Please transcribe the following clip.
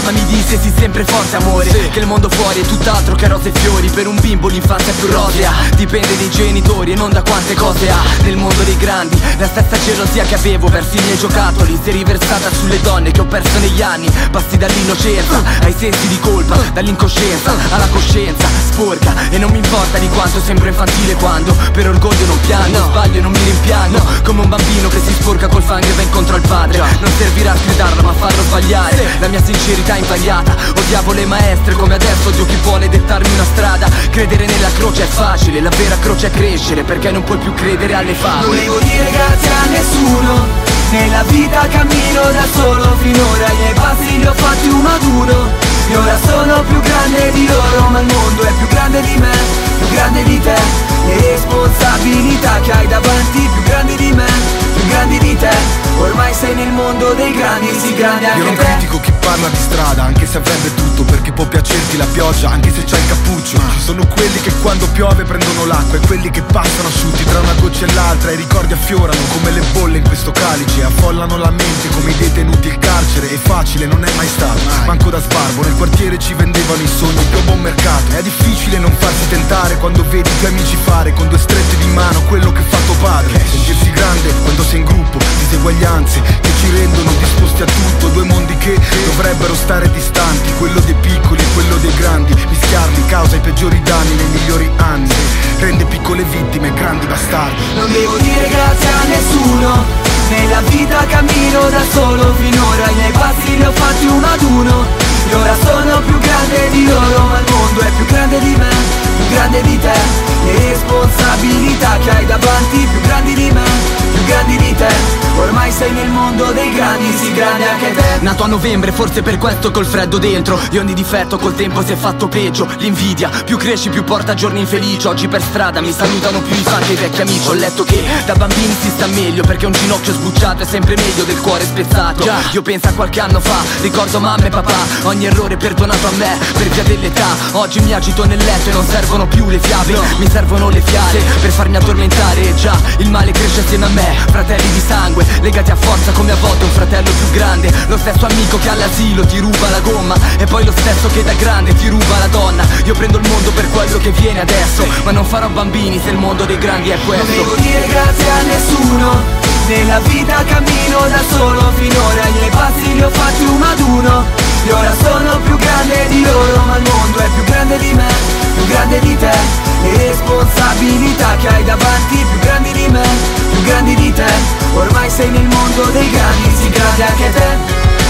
Ma mi dissesi sempre forte amore, sì, che il mondo fuori è tutt'altro che rose e fiori. Per un bimbo l'infanzia è più rosea, dipende dai genitori e non da quante cose ha. Nel mondo dei grandi la stessa gelosia che avevo verso i miei giocattoli si è riversata sulle donne che ho perso negli anni. Passi dall'innocenza ai sensi di colpa, dall'incoscienza alla coscienza sporca. E non mi importa di quanto sembro infantile quando per orgoglio non piango, sbaglio e non mi rimpiango, come un bambino che si sporca col fango e va incontro al padre. Non servirà a sgridarlo ma farlo sbagliare, la mia sincerità è invariata. Odiavo le maestre come adesso odio chi vuole dettarmi una strada. Credere nella croce è facile, la vera croce è crescere, perché non puoi più credere alle favole. Volevo dire grazie a nessuno, nella vita cammino da solo. Finora i miei passi li ho fatti uno ad uno, e ora sono più grande di loro. Ma il mondo è più grande di me, più grande di te. Le responsabilità che hai davanti, più grandi di me, più grandi di te. Ormai sei nel mondo dei grandi, sì grande anche te. Io non critico chi parla di strada, anche se avrebbe tutto, perché può piacerti la pioggia, anche se c'hai il cappuccio. Ci sono quelli che quando piove prendono l'acqua, e quelli che passano asciutti tra una goccia e l'altra. I ricordi affiorano come le bolle in questo calice, affollano la mente come i detenuti il carcere. E facile non è mai stato, manco da sbarbo. Nel quartiere ci vendevano i sogni più a buon mercato. È difficile non farsi tentare quando vedi i tuoi amici fare con due strette di mano quello che fa tuo padre. Sentirsi grande quando sei in gruppo, diseguaglianze che ci rendono disposti a tutto. Due mondi che dovrebbero stare distanti, quello dei piccoli e quello dei grandi. Mischiarli causa i peggiori danni nei migliori anni, rende piccole vittime grandi bastardi. Non devo dire grazie a nessuno, nella vita cammino da solo. Finora i miei passi li ho fatti uno ad uno, e ora sono più grande di loro. Ma il mondo è più grande di me, più grande di te. Le responsabilità che hai davanti, più grandi di me, più grandi di te. Ormai sei nel mondo dei grandi, sì grande anche te. Nato a novembre, forse per questo col freddo dentro. Io ogni difetto col tempo si è fatto peggio. L'invidia, più cresci più porta giorni infelici. Oggi per strada mi salutano più i fan che i vecchi amici. Ho letto che da bambini si sta meglio, perché un ginocchio sbucciato è sempre meglio del cuore spezzato. Io penso a qualche anno fa, ricordo mamma e papà, ogni errore perdonato a me per via dell'età. Oggi mi agito nel letto e non servono più le fiabe, mi servono le fiale per farmi addormentare. E già, il male cresce assieme a me, fratelli di sangue legati a forza come a volte un fratello più grande. Lo stesso amico che all'asilo ti ruba la gomma, e poi lo stesso che da grande ti ruba la donna. Io prendo il mondo per quello che viene adesso, ma non farò bambini se il mondo dei grandi è questo. Non devo dire grazie a nessuno, nella vita cammino da solo. Finora i miei passi li ho fatti uno ad uno, e ora sono più grande di loro. Ma il mondo è più grande di me, più grande di te. Le responsabilità che hai davanti, più grandi di me, più grandi di te. Ormai sei nel mondo dei grandi, sì grande anche te.